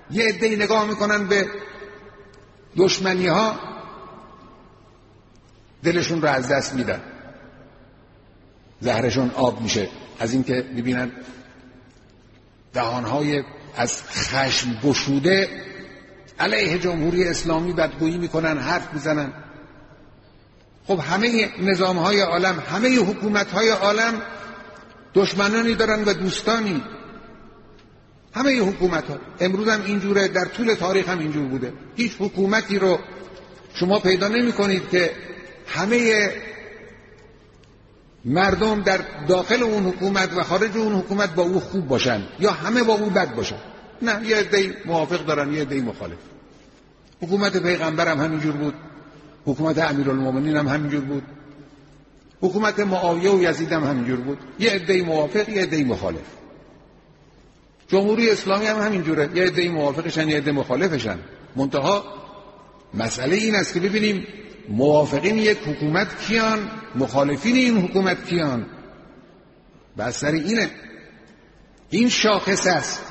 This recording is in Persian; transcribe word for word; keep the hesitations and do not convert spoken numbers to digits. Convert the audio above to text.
یه عده‌ای نگاه میکنن به دشمنی ها، دلشون رو از دست میدن، زهرشون آب میشه از اینکه میبینن دهانهای از خشم گشوده علیه جمهوری اسلامی بدگویی میکنن، حرف میزنن. خب همه نظامهای عالم، همه حکومتهای عالم دشمنانی دارن و دوستانی. همه حکومتها امروز هم اینجوره، در طول تاریخ هم اینجور بوده. هیچ حکومتی رو شما پیدا نمی کنید که همه مردم در داخل اون حکومت و خارج اون حکومت با او خوب باشن یا همه با او بد باشن. نه، یه عده‌ای موافق دارن، یه عده‌ای مخالف. حکومت پیغمبر هم همینجور بود، حکومت امیرالمومنین هم همینجور بود، حکومت معاویه و یزید هم همینجور بود، یه عده‌ای موافق یه عده‌ای مخالف. جمهوری اسلامی هم همینجوره، یه عده‌ای موافقشن یه عده مخالفشن. منتها مسئله این است که ببینیم موافقین یک حکومت کیان، مخالفین این حکومت کیان. بس سر اینه، این شاخص است